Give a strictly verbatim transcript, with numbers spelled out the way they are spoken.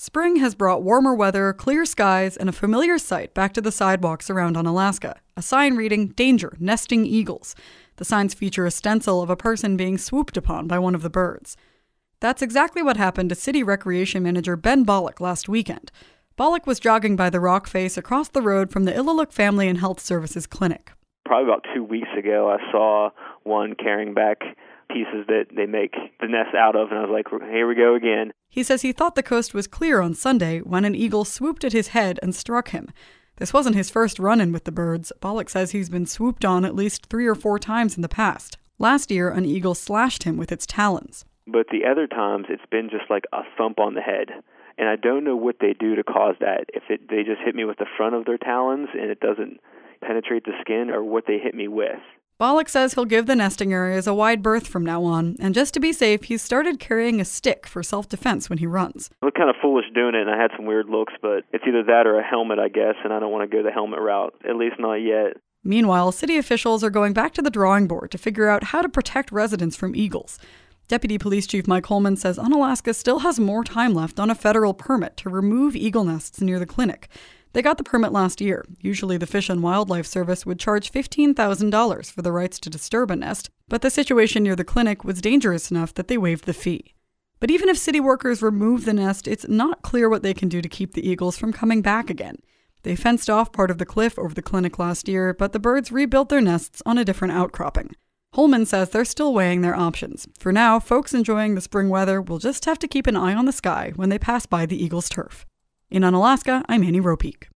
Spring has brought warmer weather, clear skies, and a familiar sight back to the sidewalks around Unalaska. A sign reading, "Danger, nesting eagles." The signs feature a stencil of a person being swooped upon by one of the birds. That's exactly what happened to City Recreation Manager Ben Bollock last weekend. Bollock was jogging by the rock face across the road from the Illaluk Family and Health Services Clinic. Probably about two weeks ago, I saw one carrying back pieces that they make the nest out of, and I was like, here we go again. He says he thought the coast was clear on Sunday when an eagle swooped at his head and struck him. This wasn't his first run-in with the birds. Bollock says he's been swooped on at least three or four times in the past. Last year, an eagle slashed him with its talons. But the other times, it's been just like a thump on the head. And I don't know what they do to cause that. If it, they just hit me with the front of their talons and it doesn't penetrate the skin, or what they hit me with. Bollock says he'll give the nesting areas a wide berth from now on, and just to be safe, he's started carrying a stick for self-defense when he runs. I looked kind of foolish doing it, and I had some weird looks, but it's either that or a helmet, I guess, and I don't want to go the helmet route, at least not yet. Meanwhile, city officials are going back to the drawing board to figure out how to protect residents from eagles. Deputy Police Chief Mike Holman says Unalaska still has more time left on a federal permit to remove eagle nests near the clinic. They got the permit last year. Usually the Fish and Wildlife Service would charge fifteen thousand dollars for the rights to disturb a nest, but the situation near the clinic was dangerous enough that they waived the fee. But even if city workers remove the nest, it's not clear what they can do to keep the eagles from coming back again. They fenced off part of the cliff over the clinic last year, but the birds rebuilt their nests on a different outcropping. Holman says they're still weighing their options. For now, folks enjoying the spring weather will just have to keep an eye on the sky when they pass by the eagle's turf. In Unalaska, I'm Annie Ropeek.